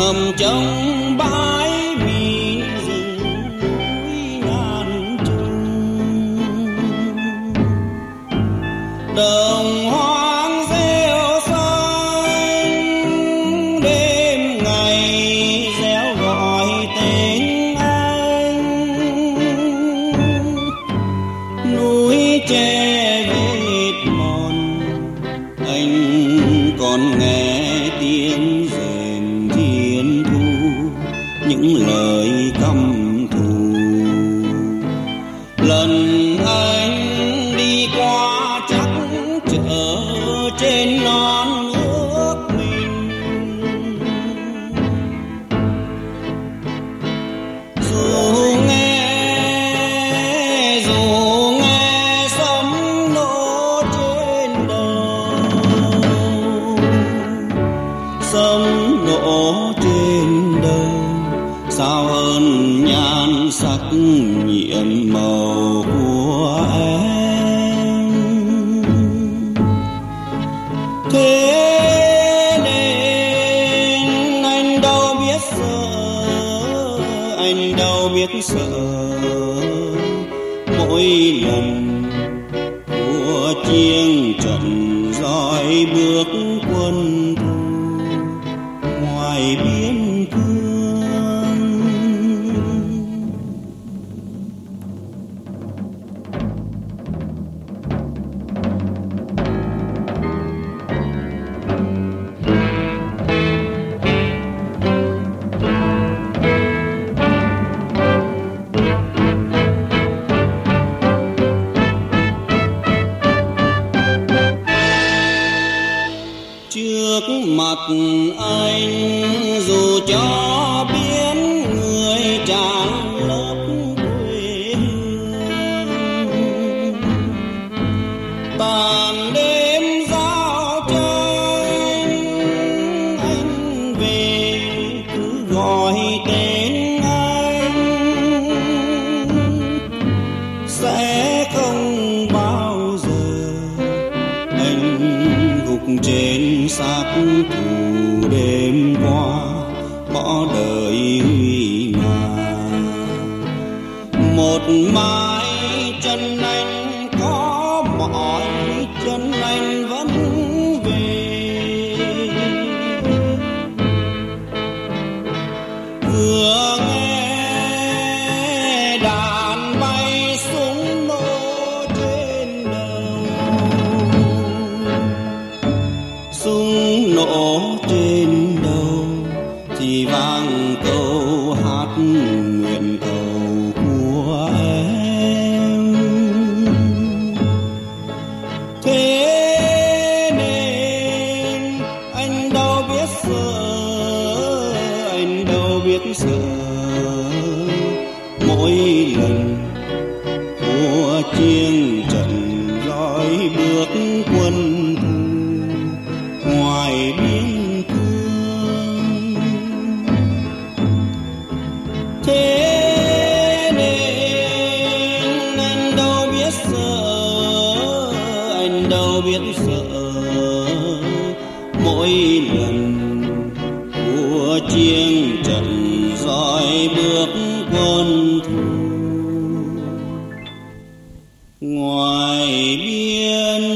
hầm trong bãi biển rừng núi ngàn trùng, đồng hoang rêu xanh đêm ngày réo gọi tên anh, núi tre vết mòn anh còn nghe tiếng rền thiên thu, những lời căm thù. Lần anh đi qua chắc chở trên non nước mình, dù nghe sấm nổ trên đầu, sấm nổ trên đầu sao hơn nhan sắc nhiệm màu của em. Thế nên anh đâu biết sợ mỗi lần của chiêng trận roi bước quân thù ngoài biên cương. Trước mặt anh dù cho biến người tràn lớp quê hương, tàn đêm giao tranh anh về cứ gọi tên anh, sẽ không bao giờ anh gục trên xác thù đêm qua bỏ đời huy ngàn. Một mái chân anh có mỏi chân anh vẫn về, vừa nghe đàn bay súng nổ trên đầu, súng nổ trên đầu thì vang câu hát nguyện cầu của em. Thế nên anh đâu biết sợ mỗi lần của chiêng trận roi bước quân thù ngoài biên cương. Thế nên anh đâu biết sợ mỗi lần của chiêng trận roi bước quân thù ngoài biên